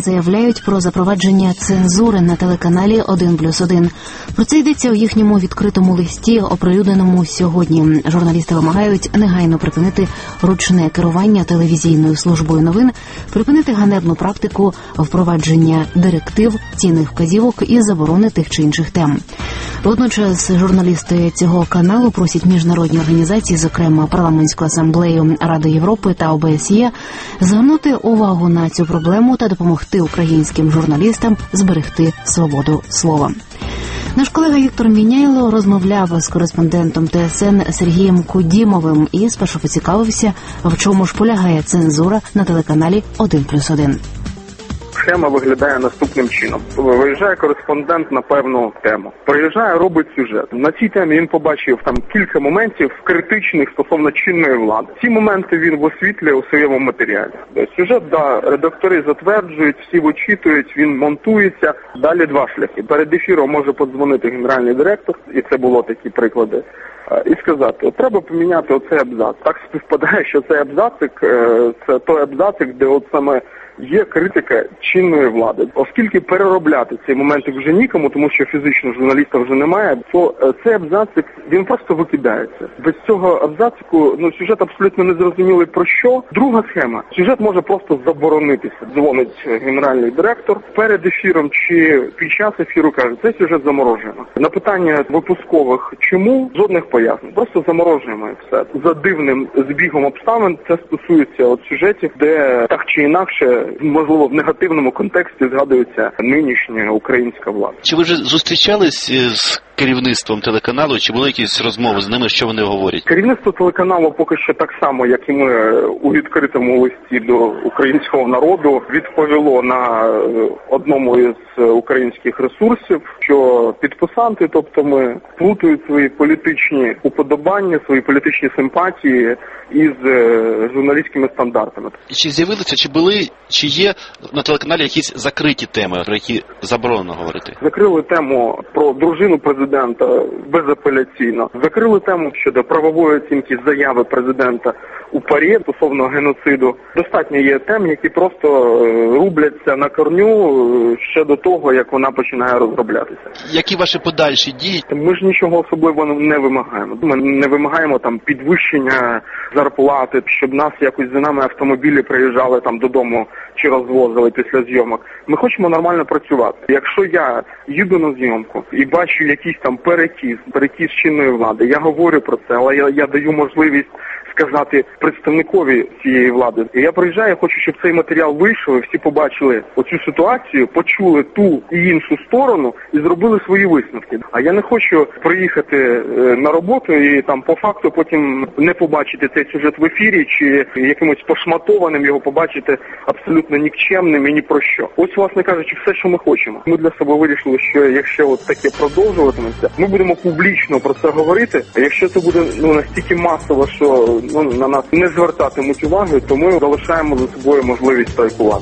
заявляють про запровадження цензури на телеканалі 1+1. Про це йдеться у їхньому відкритому листі, оприлюдненому сьогодні. Журналісти вимагають негайно припинити ручне керування телевізійною службою новин, припинити ганебну практику впровадження директив, цінних вказівок і заборони тих чи інших тем. Водночас журналісти цього каналу просять міжнародні організації, зокрема Парламентську асамблею Ради Європи та ОБСЄ, звернути увагу на цю проблему та допомогти українським журналістам зберегти свободу слова. Наш колега Віктор Міняйло розмовляв з кореспондентом ТСН Сергієм Кудімовим і спершу поцікавився, в чому ж полягає цензура на телеканалі 1+1. Схема виглядає наступним чином. Виїжджає кореспондент на певну тему. Приїжджає, робить сюжет. На цій темі він побачив там кілька моментів критичних стосовно чинної влади. Ці моменти він висвітлює у своєму матеріалі. Сюжет, редактори затверджують, всі вичитують, він монтується. Далі два шляхи. Перед ефіром може подзвонити генеральний директор, і це було такі приклади, і сказати, треба поміняти оцей абзац. Так співпадає, що цей абзацик, це той абзацик, де от саме є критика чинної влади. Оскільки переробляти ці моменти вже нікому, тому що фізично журналіста вже немає, то цей абзацик, він просто викидається. Без цього абзацику, сюжет абсолютно не зрозумілий про що. Друга схема. Сюжет може просто заборонитися. Дзвонить генеральний директор перед ефіром чи під час ефіру, каже, цей сюжет заморожуємо. На питання випускових чому? Жодних пояснень. Просто заморожуємо і все. За дивним збігом обставин це стосується сюжетів, де так чи інакше, можливо, в негативному контексті згадується нинішня українська влада. Чи ви вже зустрічались з керівництвом телеканалу, чи були якісь розмови з ними, що вони говорять? Керівництво телеканалу поки що так само, як і ми у відкритому листі до українського народу, відповіло на одному із українських ресурсів, що підписанти, тобто ми, плутають свої політичні уподобання, свої політичні симпатії із журналістськими стандартами. Чи з'явилися, чи є на телеканалі якісь закриті теми, про які заборонено говорити? Закрили тему про дружину президента безапеляційно. Закрили тему щодо правової оцінки заяви президента у ПАРЄ стосовно геноциду. Достатньо є тем, які просто рубляться на корню ще до того, як вона починає розроблятися. Які ваші подальші дії? Ми ж нічого особливого не вимагаємо. Ми не вимагаємо там підвищення зарплати, щоб нас якось за нами автомобілі приїжджали там додому чи розвозили після зйомок. Ми хочемо нормально працювати. Якщо я їду на зйомку і бачу якийсь там перекіс чинної влади, я говорю про це, але я даю можливість сказати представникові цієї влади. І я приїжджаю, хочу, щоб цей матеріал вийшов, і всі побачили оцю ситуацію, почули ту і іншу сторону і зробили свої висновки. А я не хочу приїхати на роботу і там по факту потім не побачити цей сюжет в ефірі чи якимось пошматованим його побачити абсолютно нікчемним і ні про що. Ось, власне кажучи, все, що ми хочемо. Ми для себе вирішили, що якщо от таке продовжуватиметься, ми будемо публічно про це говорити. А якщо це буде настільки масово, що на нас не звертатимуть уваги, то ми залишаємо за собою можливість страйкувати.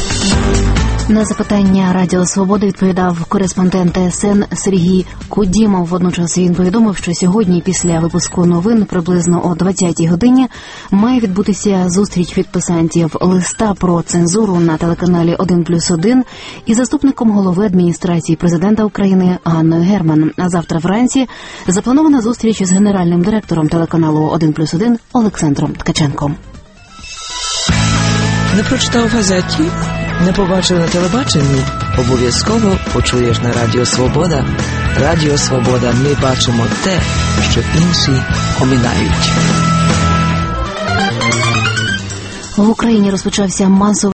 На запитання Радіо Свобода відповідав кореспондент ТСН Сергій Кудімов. Водночас він повідомив, що сьогодні після випуску новин приблизно о 20-й годині має відбутися зустріч підписантів листа про цензуру на телеканалі 1+1 із заступником голови адміністрації президента України Ганною Герман. А завтра вранці запланована зустріч з генеральним директором телеканалу 1+1 Олександром Ткаченком. Не прочитав в газеті? Не побачив на телебаченні? Обов'язково почуєш на Радіо Свобода. Радіо Свобода. Ми бачимо те, що інші оминають. В Україні розпочався масовий